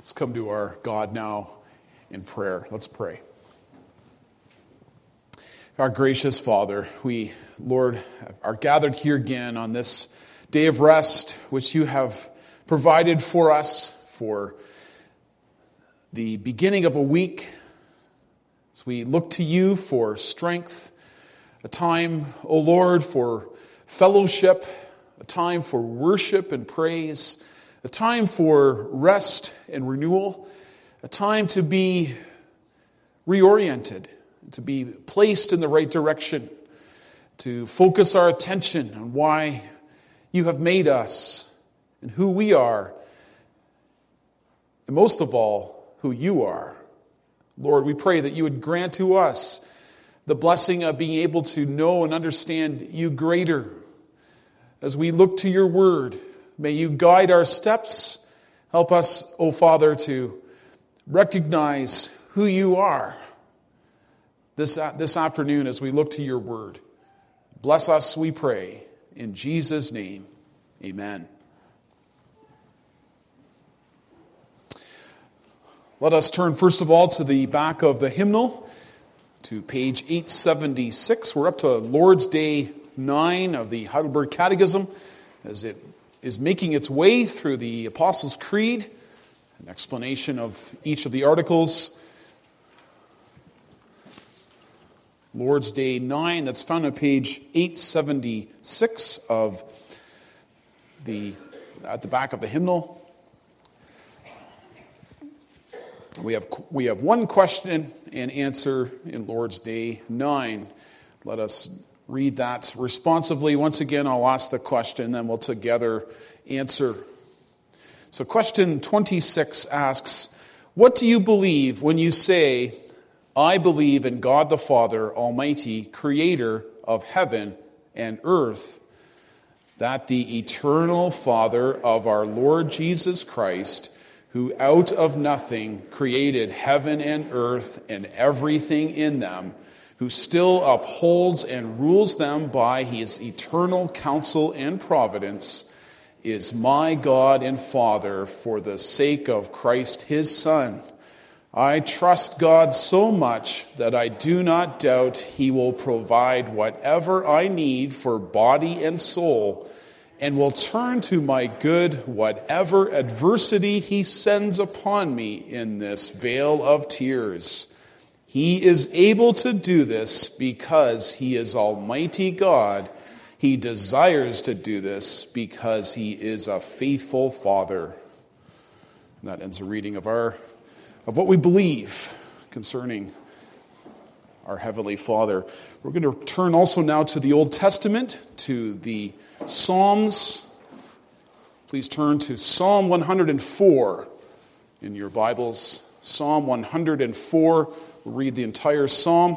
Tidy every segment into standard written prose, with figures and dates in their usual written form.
Let's come to our God now in prayer. Let's pray. Our gracious Father, we, Lord, are gathered here again on this day of rest, which you have provided for us for the beginning of a week. As we look to you for strength, a time, O Lord, for fellowship, a time for worship and praise, a time for rest and renewal, a time to be reoriented, to be placed in the right direction, to focus our attention on why you have made us and who we are, and most of all, who you are. Lord, we pray that you would grant to us the blessing of being able to know and understand you greater. As we look to your word, may you guide our steps. Help us, O Father, to recognize who you are this afternoon as we look to your word. Bless us, we pray. In Jesus' name, amen. Let us turn first of all to the back of the hymnal, to page 876. We're up to Lord's Day 9 of the Heidelberg Catechism, as it is making its way through the Apostles' Creed, an explanation of each of the articles. Lord's Day 9, that's found on page 876 at the back of the hymnal. We have one question and answer in Lord's Day 9. Let us read that responsively. Once again, I'll ask the question, then we'll together answer. So question 26 asks, what do you believe when you say, I believe in God the Father Almighty, creator of heaven and earth, that the eternal Father of our Lord Jesus Christ, who out of nothing created heaven and earth and everything in them, who still upholds and rules them by his eternal counsel and providence, is my God and Father for the sake of Christ his Son. I trust God so much that I do not doubt he will provide whatever I need for body and soul, and will turn to my good whatever adversity he sends upon me in this vale of tears. He is able to do this because he is Almighty God. He desires to do this because he is a faithful Father. And that ends the reading of what we believe concerning our Heavenly Father. We're going to turn also now to the Old Testament, to the Psalms. Please turn to Psalm 104 in your Bibles. Psalm 104. We'll read the entire psalm.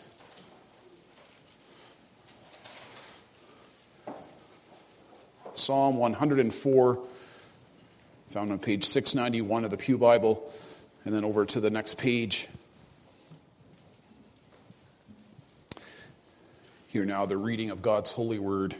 Psalm 104, found on page 691 of the Pew Bible, and then over to the next page. Hear now the reading of God's holy word.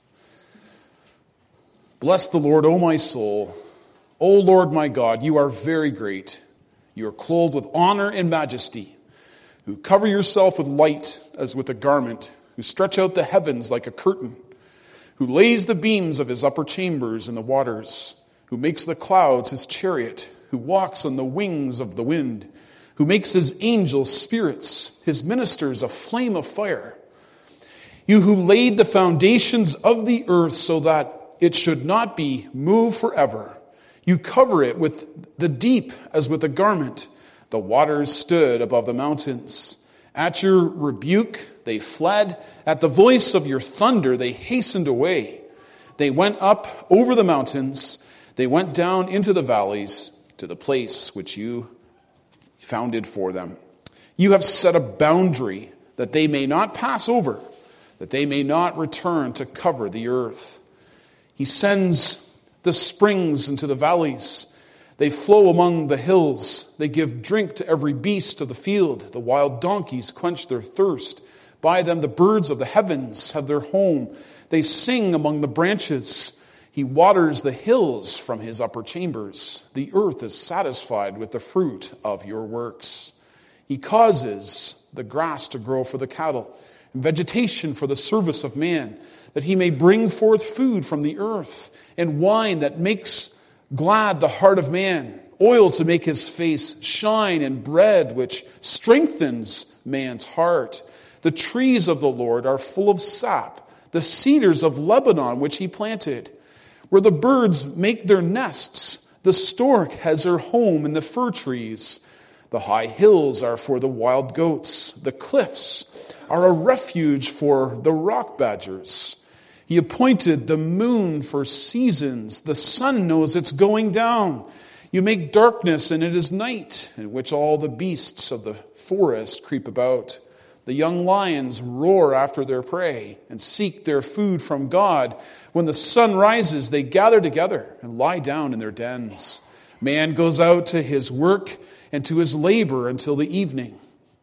Bless the Lord, O my soul. O Lord my God, you are very great. You are clothed with honor and majesty, who cover yourself with light as with a garment, who stretch out the heavens like a curtain, who lays the beams of his upper chambers in the waters, who makes the clouds his chariot, who walks on the wings of the wind, who makes his angels spirits, his ministers a flame of fire. You who laid the foundations of the earth so that it should not be moved forever. You cover it with the deep as with a garment. The waters stood above the mountains. At your rebuke they fled. At the voice of your thunder they hastened away. They went up over the mountains. They went down into the valleys to the place which you founded for them. You have set a boundary that they may not pass over, that they may not return to cover the earth. He sends the springs into the valleys. They flow among the hills. They give drink to every beast of the field. The wild donkeys quench their thirst. By them the birds of the heavens have their home. They sing among the branches. He waters the hills from his upper chambers. The earth is satisfied with the fruit of your works. He causes the grass to grow for the cattle, and vegetation for the service of man, that he may bring forth food from the earth, and wine that makes glad the heart of man, oil to make his face shine, and bread which strengthens man's heart. The trees of the Lord are full of sap, the cedars of Lebanon which he planted. Where the birds make their nests, the stork has her home in the fir trees. The high hills are for the wild goats. The cliffs are a refuge for the rock badgers. He appointed the moon for seasons. The sun knows it's going down. You make darkness, and it is night, in which all the beasts of the forest creep about. The young lions roar after their prey and seek their food from God. When the sun rises, they gather together and lie down in their dens. Man goes out to his work and to his labor until the evening.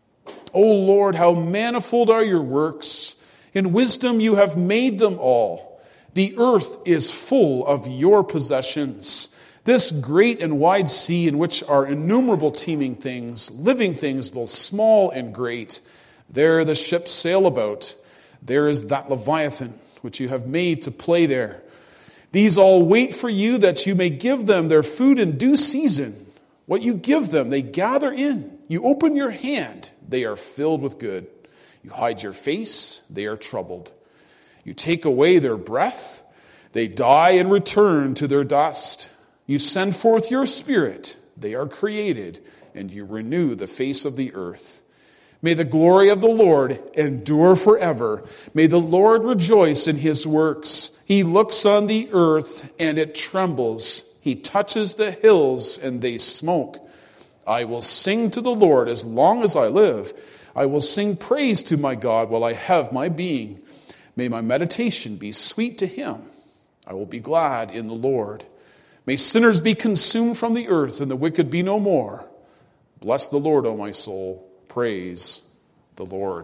O Lord, how manifold are your works! In wisdom you have made them all. The earth is full of your possessions. This great and wide sea in which are innumerable teeming things, living things both small and great. There the ships sail about. There is that Leviathan which you have made to play there. These all wait for you that you may give them their food in due season. What you give them, they gather in. You open your hand, they are filled with good. You hide your face, they are troubled. You take away their breath, they die and return to their dust. You send forth your spirit, they are created, and you renew the face of the earth. May the glory of the Lord endure forever. May the Lord rejoice in his works. He looks on the earth and it trembles. He touches the hills and they smoke. I will sing to the Lord as long as I live. I will sing praise to my God while I have my being. May my meditation be sweet to him. I will be glad in the Lord. May sinners be consumed from the earth and the wicked be no more. Bless the Lord, O my soul. Praise the Lord.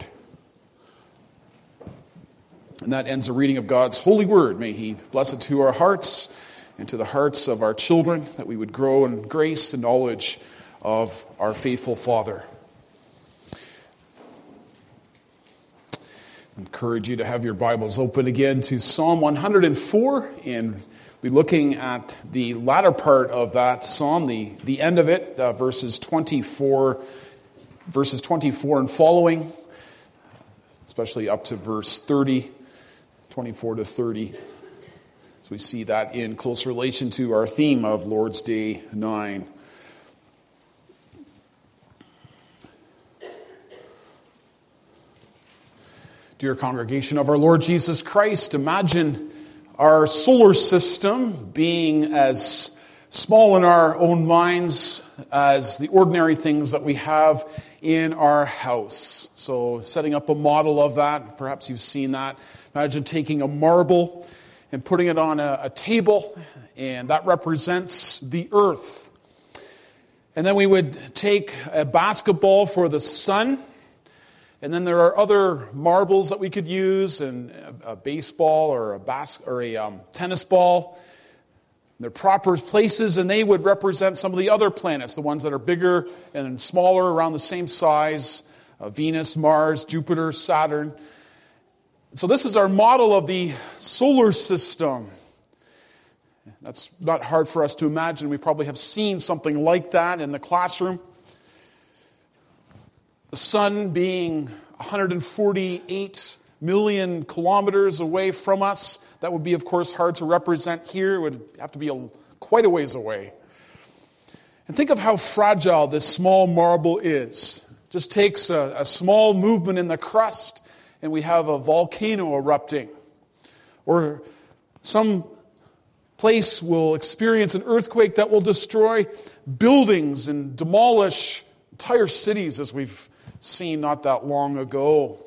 And that ends the reading of God's holy word. May he bless it to our hearts and to the hearts of our children, that we would grow in grace and knowledge of our faithful Father. I encourage you to have your Bibles open again to Psalm 104, and we're looking at the latter part of that psalm, the end of it, verses 24 and following, especially up to verse 30, 24 to 30. So we see that in close relation to our theme of Lord's Day 9. Dear congregation of our Lord Jesus Christ, imagine our solar system being as small in our own minds as the ordinary things that we have in our house. So setting up a model of that, perhaps you've seen that. Imagine taking a marble and putting it on a table, and that represents the earth. And then we would take a basketball for the sun, and then there are other marbles that we could use, and a baseball or a tennis ball. They're proper places, and they would represent some of the other planets, the ones that are bigger and smaller, around the same size, Venus, Mars, Jupiter, Saturn. So this is our model of the solar system. That's not hard for us to imagine. We probably have seen something like that in the classroom. The sun being 148 million kilometers away from us. That would be, of course, hard to represent here. It would have to be quite a ways away. And think of how fragile this small marble is. Just takes a small movement in the crust, and we have a volcano erupting. Or some place will experience an earthquake that will destroy buildings and demolish entire cities, as we've seen not that long ago.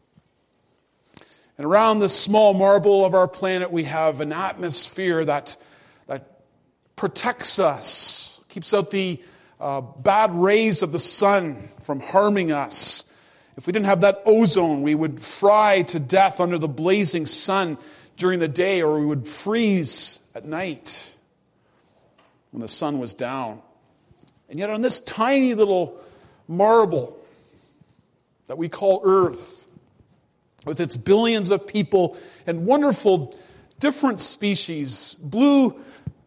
And around the small marble of our planet, we have an atmosphere that protects us, keeps out the bad rays of the sun from harming us. If we didn't have that ozone, we would fry to death under the blazing sun during the day, or we would freeze at night when the sun was down. And yet on this tiny little marble that we call Earth, with its billions of people and wonderful different species, blue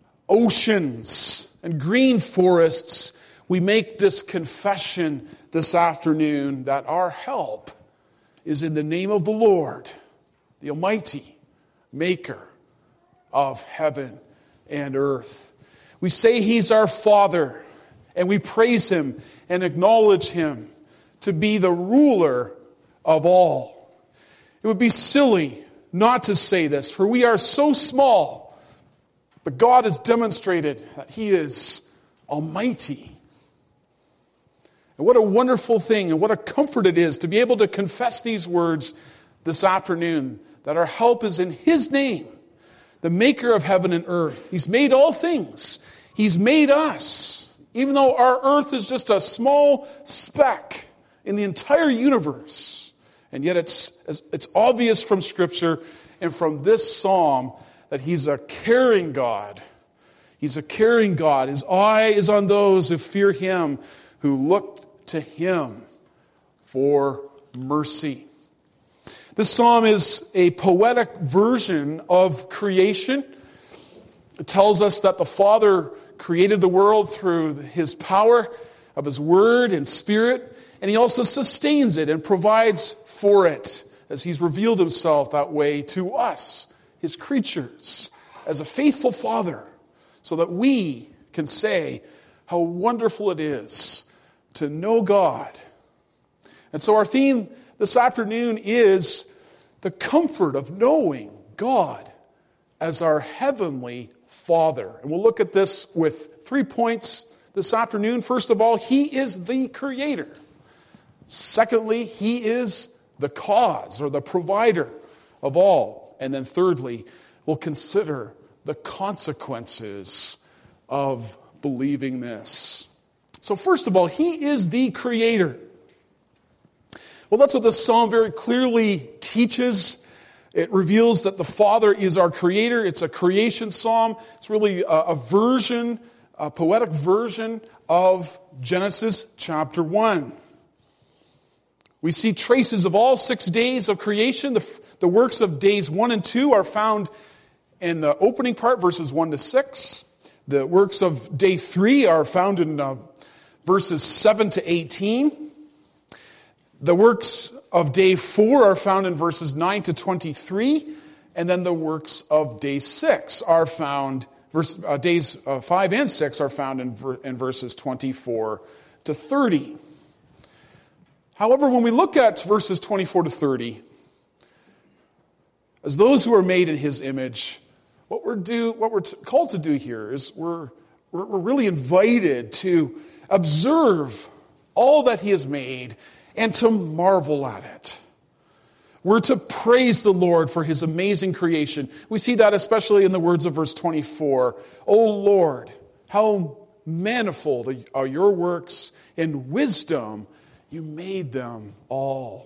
oceans and green forests, we make this confession this afternoon that our help is in the name of the Lord, the Almighty, Maker of heaven and earth. We say He's our Father, and we praise Him and acknowledge Him to be the ruler of all. It would be silly not to say this, for we are so small, but God has demonstrated that He is almighty. And what a wonderful thing and what a comfort it is to be able to confess these words this afternoon, that our help is in His name, the maker of heaven and earth. He's made all things. He's made us, even though our earth is just a small speck in the entire universe. And yet it's obvious from Scripture and from this psalm that He's a caring God. He's a caring God. His eye is on those who fear Him, who look to Him for mercy. This psalm is a poetic version of creation. It tells us that the Father created the world through His power of His Word and Spirit, and He also sustains it and provides for it as He's revealed Himself that way to us, His creatures, as a faithful Father, so that we can say how wonderful it is to know God. And so our theme this afternoon is the comfort of knowing God as our heavenly Father. And we'll look at this with 3 points this afternoon. First of all, He is the Creator. Secondly, He is the cause or the provider of all. And then thirdly, we'll consider the consequences of believing this. So first of all, He is the Creator. Well, that's what this psalm very clearly teaches. It reveals that the Father is our Creator. It's a creation psalm. It's really a poetic version of Genesis chapter 1. We see traces of all 6 days of creation. The works of days 1 and 2 are found in the opening part, verses 1 to 6. The works of day 3 are found in verses 7 to 18. The works of day 4 are found in verses 9 to 23. And then the works of day 6 are found, days 5 and 6 are found in verses 24 to 30. However, when we look at verses 24 to 30, as those who are made in His image, what we're called to do here is we're really invited to observe all that He has made and to marvel at it. We're to praise the Lord for His amazing creation. We see that especially in the words of verse 24. O Lord, how manifold are your works, in wisdom you made them all.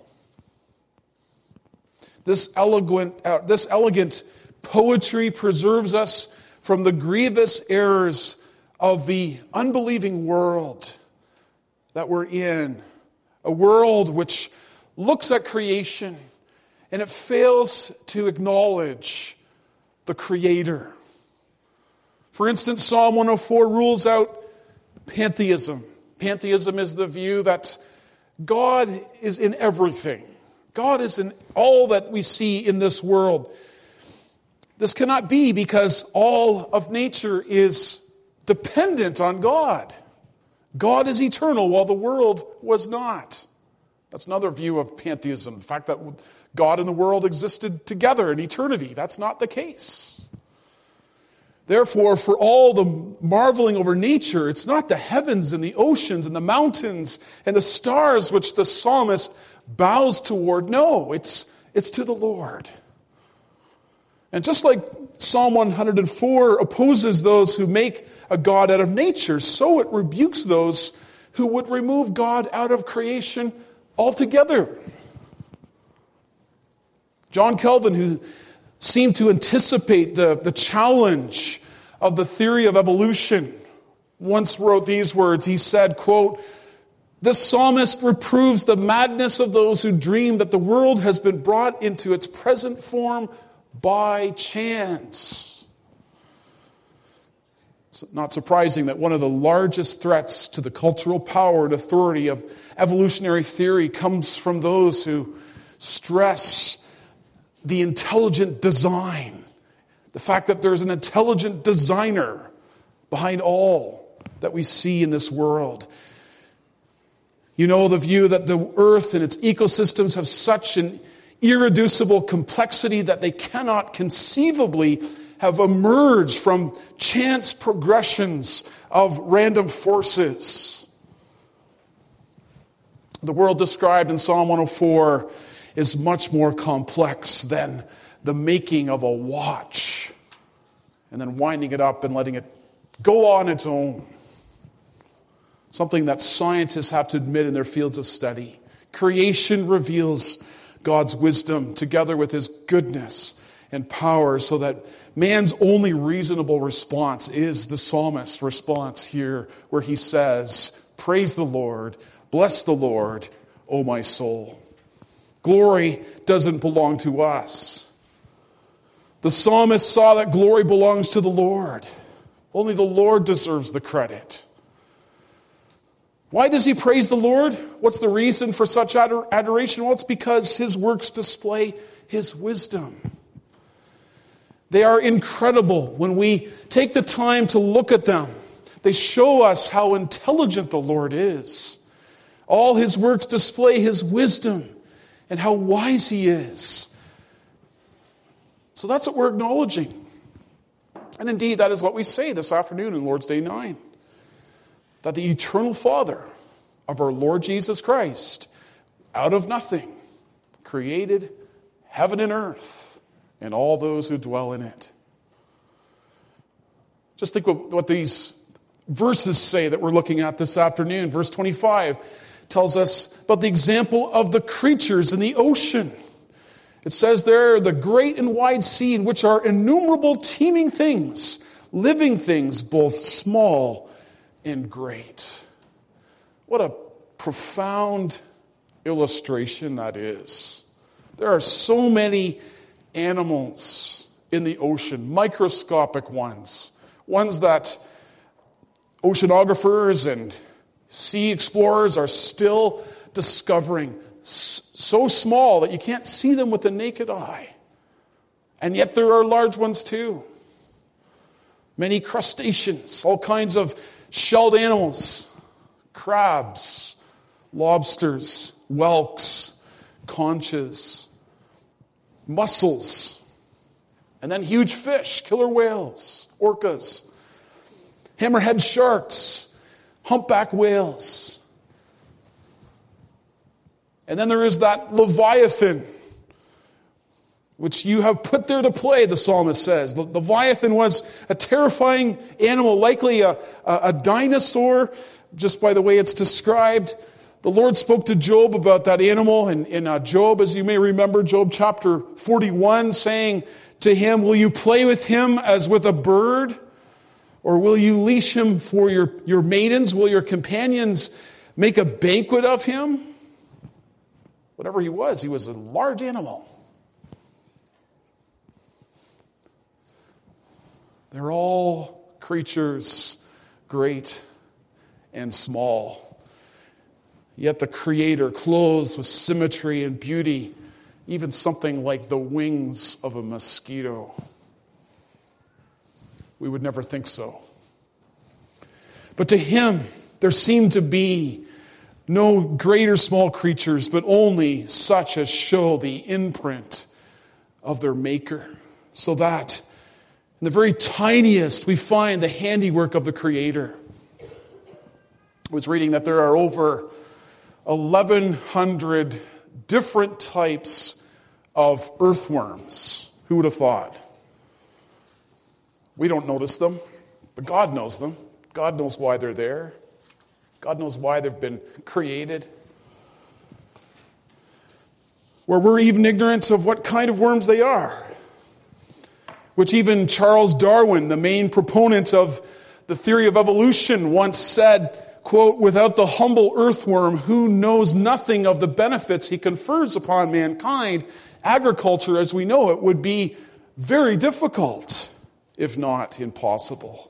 This elegant poetry preserves us from the grievous errors of the unbelieving world that we're in. A world which looks at creation and it fails to acknowledge the Creator. For instance, Psalm 104 rules out pantheism. Pantheism is the view that God is in everything. God is in all that we see in this world. This cannot be because all of nature is dependent on God. God is eternal while the world was not. That's another view of pantheism. The fact that God and the world existed together in eternity. That's not the case. Therefore, for all the marveling over nature, it's not the heavens and the oceans and the mountains and the stars which the psalmist bows toward. No, it's to the Lord. And just like Psalm 104 opposes those who make a God out of nature, so it rebukes those who would remove God out of creation altogether. John Calvin, who seem to anticipate the challenge of the theory of evolution, once wrote these words. He said, quote, "This psalmist reproves the madness of those who dream that the world has been brought into its present form by chance." It's not surprising that one of the largest threats to the cultural power and authority of evolutionary theory comes from those who stress the intelligent design, the fact that there's an intelligent designer behind all that we see in this world. You know the view that the earth and its ecosystems have such an irreducible complexity that they cannot conceivably have emerged from chance progressions of random forces. The world described in Psalm 104 is much more complex than the making of a watch and then winding it up and letting it go on its own. Something that scientists have to admit in their fields of study. Creation reveals God's wisdom together with his goodness and power, so that man's only reasonable response is the psalmist's response here, where he says, "Praise the Lord, bless the Lord, O my soul." Glory doesn't belong to us. The psalmist saw that glory belongs to the Lord. Only the Lord deserves the credit. Why does he praise the Lord? What's the reason for such adoration? Well, it's because his works display his wisdom. They are incredible when we take the time to look at them. They show us how intelligent the Lord is. All his works display his wisdom and how wise he is. So that's what we're acknowledging. And indeed, that is what we say this afternoon in Lord's Day 9. That the eternal Father of our Lord Jesus Christ, out of nothing, created heaven and earth and all those who dwell in it. Just think what these verses say that we're looking at this afternoon. Verse 25 tells us about the example of the creatures in the ocean. It says there, "The great and wide sea, in which are innumerable teeming things, living things, both small and great." What a profound illustration that is. There are so many animals in the ocean, microscopic ones that oceanographers and sea explorers are still discovering, so small that you can't see them with the naked eye. And yet there are large ones too. Many crustaceans, all kinds of shelled animals, crabs, lobsters, whelks, conches, mussels, and then huge fish, killer whales, orcas, hammerhead sharks, humpback whales. And then there is that Leviathan, which you have put there to play, the psalmist says. The Leviathan was a terrifying animal, likely a dinosaur, just by the way it's described. The Lord spoke to Job about that animal in Job, as you may remember, Job chapter 41, saying to him, "Will you play with him as with a bird? Or will you leash him for your maidens? Will your companions make a banquet of him?" Whatever he was a large animal. They're all creatures, great and small. Yet the Creator, clothes with symmetry and beauty, even something like the wings of a mosquito. We would never think so. But to him, there seemed to be no great or small creatures, but only such as show the imprint of their Maker. So that in the very tiniest, we find the handiwork of the Creator. I was reading that there are over 1,100 different types of earthworms. Who would have thought? We don't notice them, but God knows them. God knows why they're there. God knows why they've been created. Where we're even ignorant of what kind of worms they are. which even Charles Darwin, the main proponent of the theory of evolution, once said, quote, "Without the humble earthworm who knows nothing of the benefits he confers upon mankind, agriculture as we know it would be very difficult, if not impossible."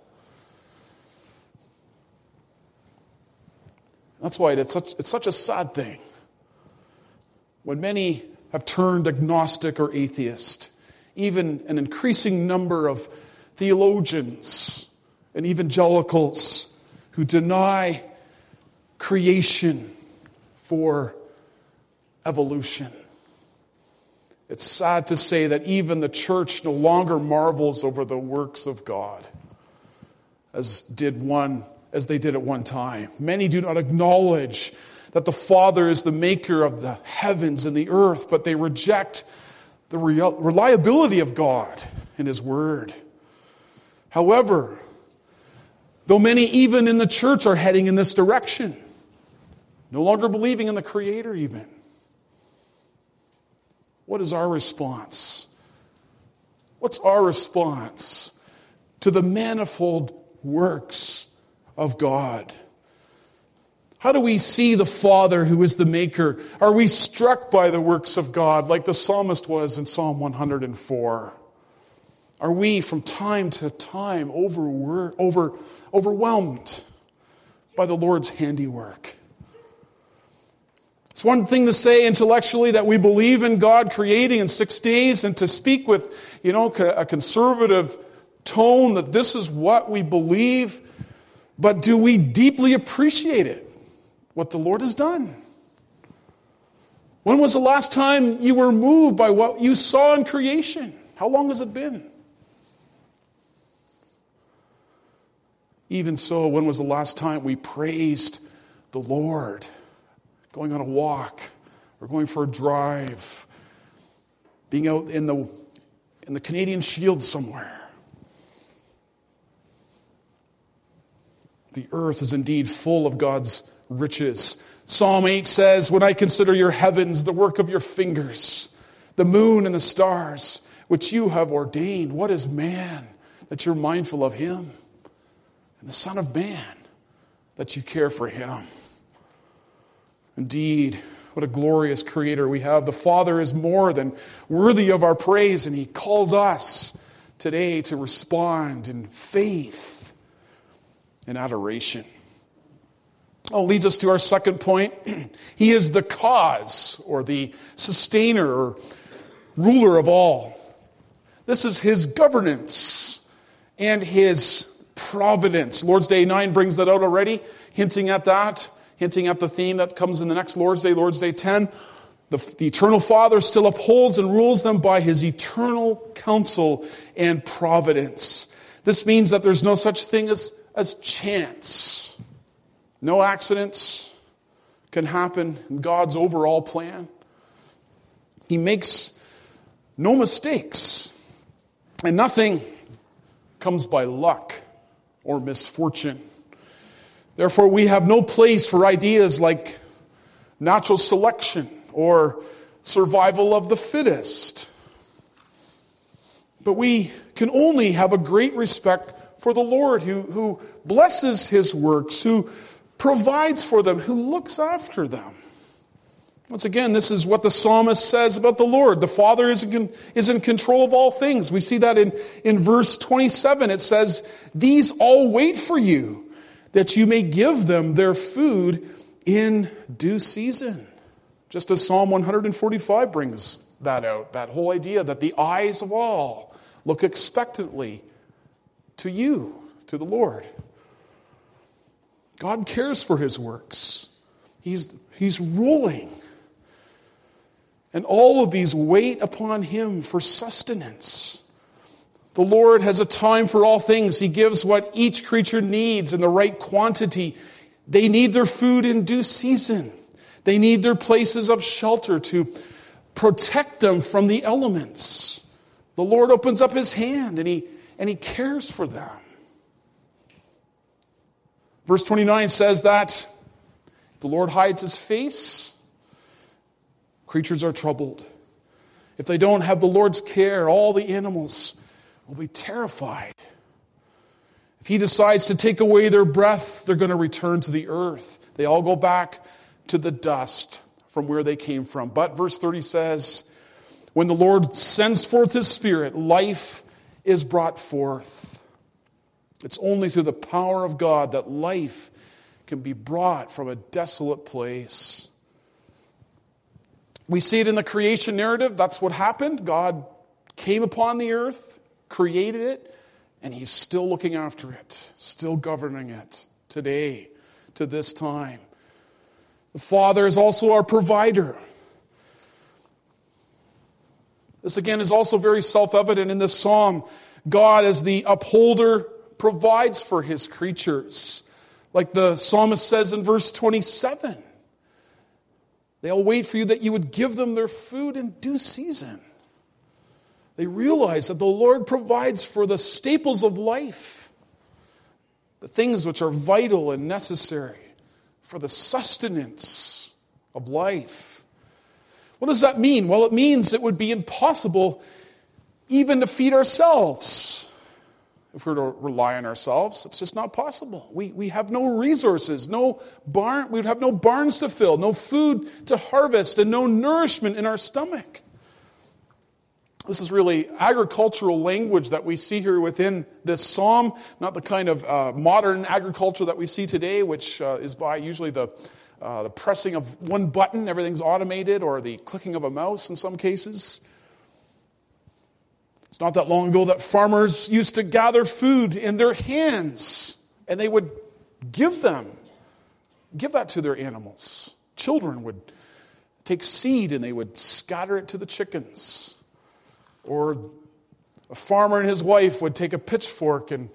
That's why it's such a sad thing when many have turned agnostic or atheist. Even an increasing number of theologians and evangelicals who deny creation for evolution. It's sad to say that even the church no longer marvels over the works of God as they did at one time. Many do not acknowledge that the Father is the maker of the heavens and the earth, but they reject the reliability of God and His Word. However, though many even in the church are heading in this direction, no longer believing in the Creator even, what is our response? What's our response to the manifold works of God? How do we see the Father who is the Maker? Are we struck by the works of God like the psalmist was in Psalm 104? Are we from time to time overwhelmed by the Lord's handiwork? It's one thing to say intellectually that we believe in God creating in 6 days and to speak with, a conservative tone that this is what we believe. But do we deeply appreciate it? What the Lord has done? When was the last time you were moved by what you saw in creation? How long has it been? Even so, when was the last time we praised the Lord? Going on a walk, or going for a drive, being out in the Canadian Shield somewhere. The earth is indeed full of God's riches. Psalm 8 says, "When I consider your heavens, the work of your fingers, the moon and the stars, which you have ordained, what is man that you're mindful of him? And the Son of Man that you care for him?" Indeed, what a glorious Creator we have. The Father is more than worthy of our praise, and He calls us today to respond in faith and adoration. Leads us to our second point. He is the cause, or the sustainer, or ruler of all. This is His governance and His providence. Lord's Day 9 brings that out already, hinting at that, hinting at the theme that comes in the next Lord's Day 10. The eternal Father still upholds and rules them by His eternal counsel and providence. This means that there's no such thing as chance. No accidents can happen in God's overall plan. He makes no mistakes. And nothing comes by luck or misfortune. Therefore, we have no place for ideas like natural selection or survival of the fittest. But we can only have a great respect for the Lord who blesses His works, who provides for them, who looks after them. Once again, this is what the psalmist says about the Lord. The Father is in control of all things. We see that in verse 27. It says, "These all wait for you, that you may give them their food in due season." Just as Psalm 145 brings that out, that whole idea that the eyes of all look expectantly to you, to the Lord. God cares for His works. He's ruling. And all of these wait upon Him for sustenance. The Lord has a time for all things. He gives what each creature needs in the right quantity. They need their food in due season. They need their places of shelter to protect them from the elements. The Lord opens up His hand and He cares for them. Verse 29 says that if the Lord hides His face, creatures are troubled. If they don't have the Lord's care, all the animals will be terrified. If he decides to take away their breath, they're going to return to the earth. They all go back to the dust from where they came from. But verse 30 says, when the Lord sends forth his Spirit, life is brought forth. It's only through the power of God that life can be brought from a desolate place. We see it in the creation narrative. That's what happened. God came upon the earth, created it, and he's still looking after it, still governing it today, to this time. The Father is also our provider. This again is also very self-evident in this psalm. God, as the upholder, provides for his creatures. Like the psalmist says in verse 27, they'll wait for you that you would give them their food in due season. They realize that the Lord provides for the staples of life, the things which are vital and necessary for the sustenance of life. What does that mean? Well, it means it would be impossible even to feed ourselves. If we were to rely on ourselves, it's just not possible. We have no resources, no barn. We would have no barns to fill, no food to harvest, and no nourishment in our stomach. This is really agricultural language that we see here within this psalm, not the kind of modern agriculture that we see today, which is by usually the pressing of one button, everything's automated, or the clicking of a mouse in some cases. It's not that long ago that farmers used to gather food in their hands, and they would give that to their animals. Children would take seed and they would scatter it to the chickens. Or a farmer and his wife would take a pitchfork and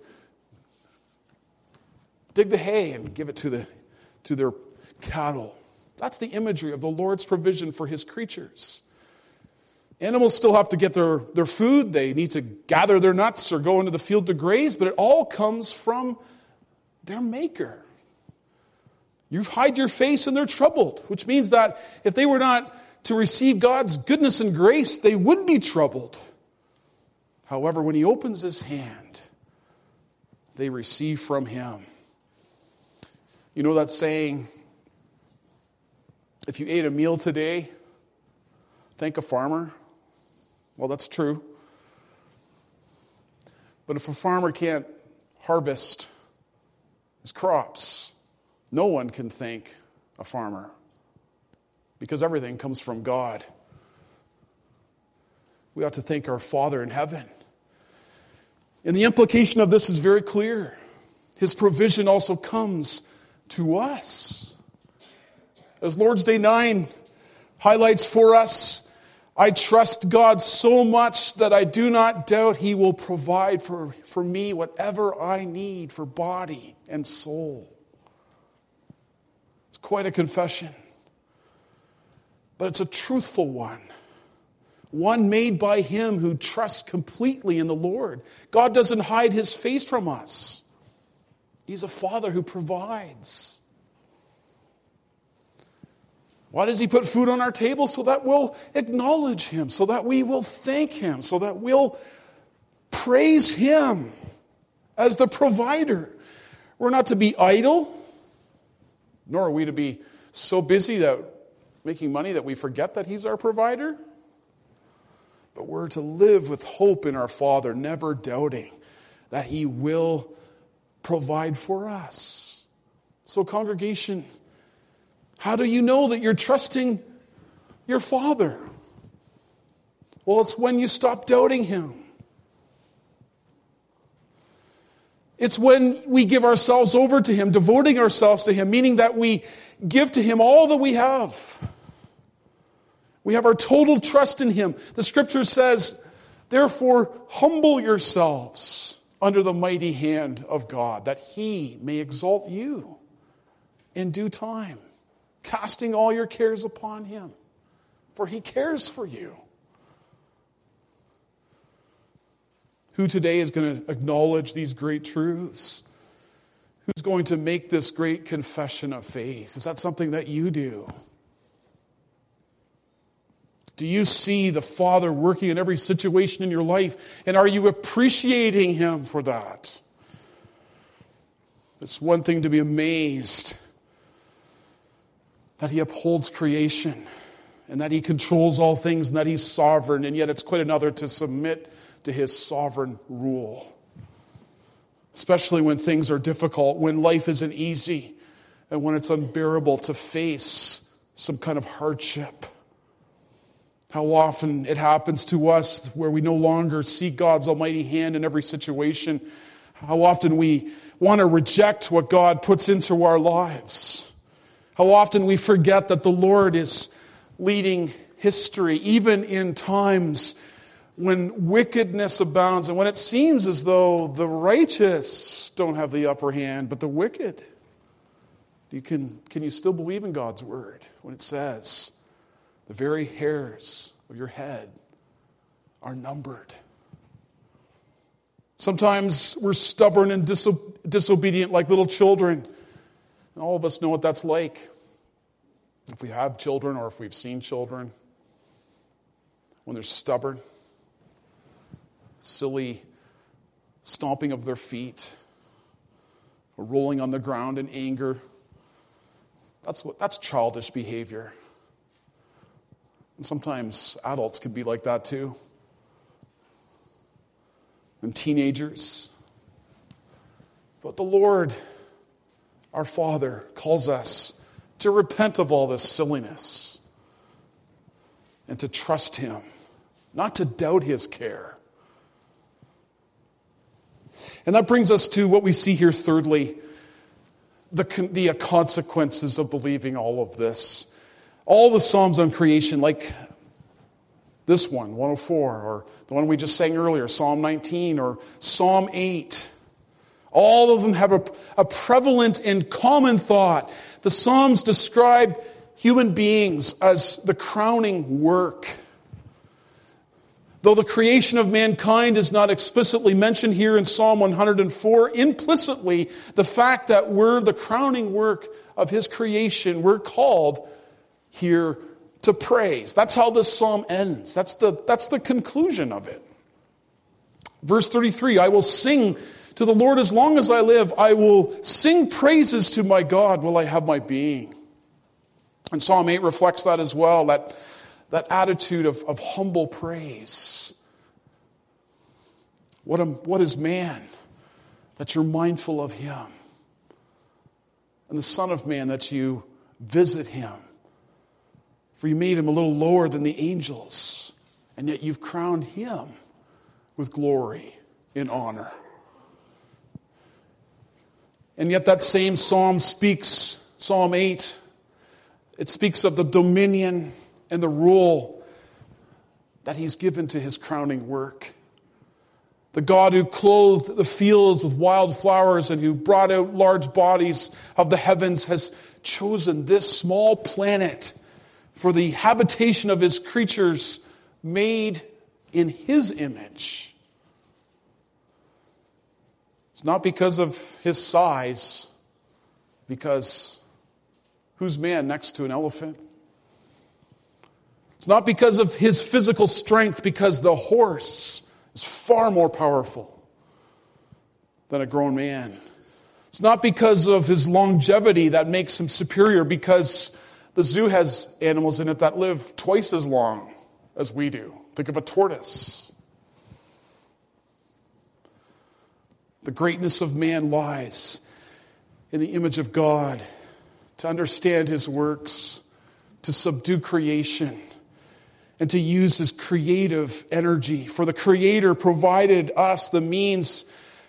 dig the hay and give it to their cattle. That's the imagery of the Lord's provision for his creatures. Animals still have to get their food. They need to gather their nuts or go into the field to graze, but it all comes from their Maker. You hide your face and they're troubled, which means that if they were not to receive God's goodness and grace, they would be troubled. However, when he opens his hand, they receive from him. You know that saying, if you ate a meal today, thank a farmer? Well, that's true. But if a farmer can't harvest his crops, no one can thank a farmer, because everything comes from God. We ought to thank our Father in heaven. And the implication of this is very clear. His provision also comes to us. As Lord's Day 9 highlights for us, I trust God so much that I do not doubt he will provide for me whatever I need for body and soul. It's quite a confession. But it's a truthful one. One made by him who trusts completely in the Lord. God doesn't hide his face from us. He's a Father who provides. Why does he put food on our table? So that we'll acknowledge him, so that we will thank him, so that we'll praise him as the provider. We're not to be idle, nor are we to be so busy that making money that we forget that he's our provider. But we're to live with hope in our Father, never doubting that he will provide for us. So, congregation, how do you know that you're trusting your Father? Well, it's when you stop doubting him. It's when we give ourselves over to him, devoting ourselves to him, meaning that we give to him all that we have. We have our total trust in him. The scripture says, therefore, humble yourselves under the mighty hand of God, that he may exalt you in due time, casting all your cares upon him, for he cares for you. Who today is going to acknowledge these great truths? Who's going to make this great confession of faith? Is that something that you do? Do you see the Father working in every situation in your life? And are you appreciating Him for that? It's one thing to be amazed that He upholds creation and that He controls all things and that He's sovereign, and yet it's quite another to submit to His sovereign rule. Especially when things are difficult, when life isn't easy, and when it's unbearable to face some kind of hardship. How often it happens to us where we no longer see God's almighty hand in every situation. How often we want to reject what God puts into our lives. How often we forget that the Lord is leading history, even in times when wickedness abounds and when it seems as though the righteous don't have the upper hand, but the wicked. Can you still believe in God's word when it says the very hairs of your head are numbered? Sometimes we're stubborn and disobedient like little children. And all of us know what that's like. If we have children or if we've seen children, when they're stubborn, silly stomping of their feet, or rolling on the ground in anger. That's childish behavior. And sometimes adults can be like that too. And teenagers. But the Lord, our Father, calls us to repent of all this silliness and to trust Him, not to doubt His care. And that brings us to what we see here thirdly, the consequences of believing all of this. All the Psalms on creation, like this one, 104, or the one we just sang earlier, Psalm 19, or Psalm 8, all of them have a prevalent and common thought. The Psalms describe human beings as the crowning work. Though the creation of mankind is not explicitly mentioned here in Psalm 104, implicitly, the fact that we're the crowning work of His creation, we're called here to praise. That's how this psalm ends. That's the conclusion of it. Verse 33, I will sing to the Lord as long as I live. I will sing praises to my God while I have my being. And Psalm 8 reflects that as well, that attitude of humble praise. What is man that you're mindful of him? And the Son of Man that you visit him. For you made him a little lower than the angels, and yet you've crowned him with glory and honor. And yet that same psalm speaks, Psalm 8, it speaks of the dominion and the rule that he's given to his crowning work. The God who clothed the fields with wild flowers and who brought out large bodies of the heavens has chosen this small planet for the habitation of his creatures made in his image. It's not because of his size, because who's man next to an elephant? It's not because of his physical strength, because the horse is far more powerful than a grown man. It's not because of his longevity that makes him superior, because the zoo has animals in it that live twice as long as we do. Think of a tortoise. The greatness of man lies in the image of God, to understand his works, to subdue creation, and to use his creative energy. For the Creator provided us the means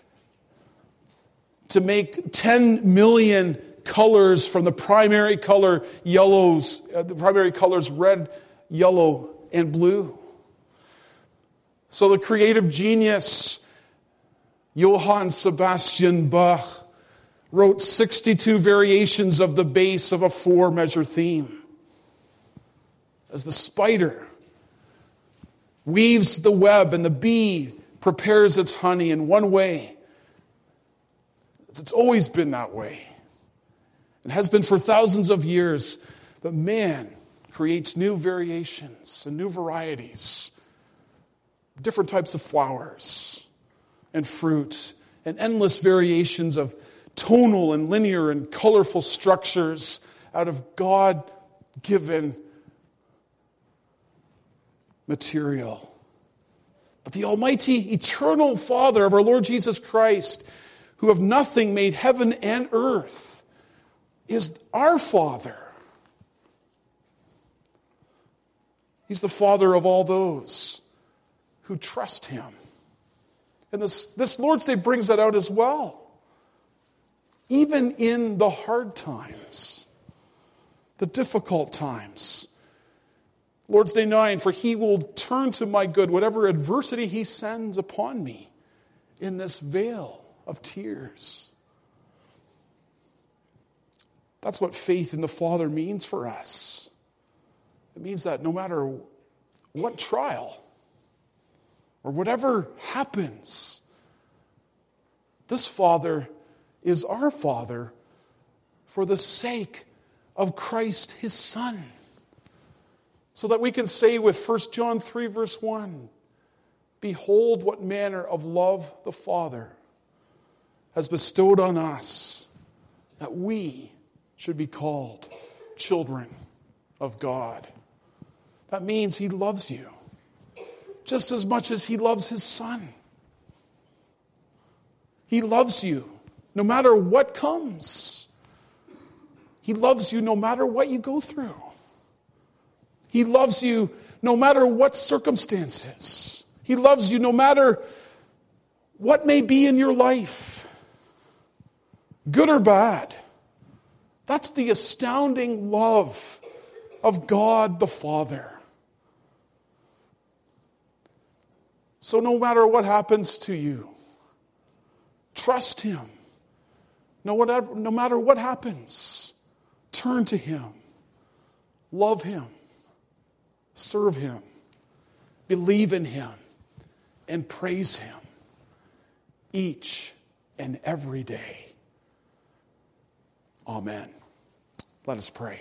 to make 10 million colors from the primary color yellows, the primary colors red, yellow, and blue. So the creative genius, Johann Sebastian Bach, wrote 62 variations of the bass of a 4-measure theme. As the spider weaves the web and the bee prepares its honey in one way, it's always been that way. It has been for thousands of years. But man creates new variations and new varieties, different types of flowers and fruit, and endless variations of tonal and linear and colorful structures out of God-given material. But the almighty, eternal Father of our Lord Jesus Christ, who of nothing made heaven and earth, is our Father. He's the Father of all those who trust Him. And this Lord's Day brings that out as well. Even in the hard times, the difficult times. Lord's Day 9, for He will turn to my good, whatever adversity He sends upon me in this vale of tears. That's what faith in the Father means for us. It means that no matter what trial or whatever happens, this Father is our Father for the sake of Christ, His Son. So that we can say with 1 John 3 verse 1, behold what manner of love the Father has bestowed on us, that we should be called children of God. That means He loves you just as much as He loves His Son. He loves you no matter what comes. He loves you no matter what you go through. He loves you no matter what circumstances. He loves you no matter what may be in your life, good or bad. That's the astounding love of God the Father. So no matter what happens to you, trust Him. No matter what happens, turn to Him. Love Him. Serve Him. Believe in Him. And praise Him each and every day. Amen. Let us pray.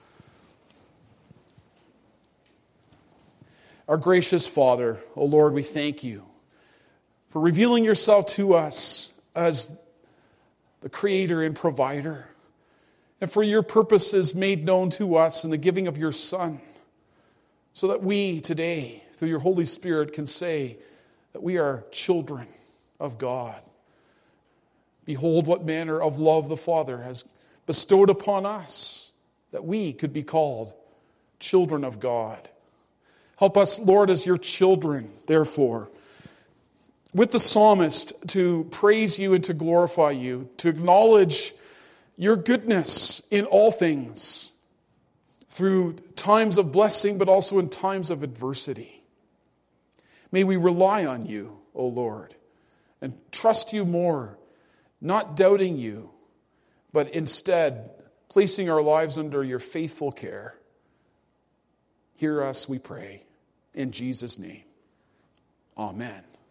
Our gracious Father, O Lord, we thank You for revealing Yourself to us as the Creator and Provider, and for Your purposes made known to us in the giving of Your Son, so that we today, through Your Holy Spirit, can say that we are children of God. Behold what manner of love the Father has bestowed upon us, that we could be called children of God. Help us, Lord, as Your children, therefore, with the psalmist, to praise You and to glorify You, to acknowledge Your goodness in all things, through times of blessing, but also in times of adversity. May we rely on You, O Lord, and trust You more, not doubting You, but instead placing our lives under Your faithful care. Hear us, we pray, in Jesus' name. Amen.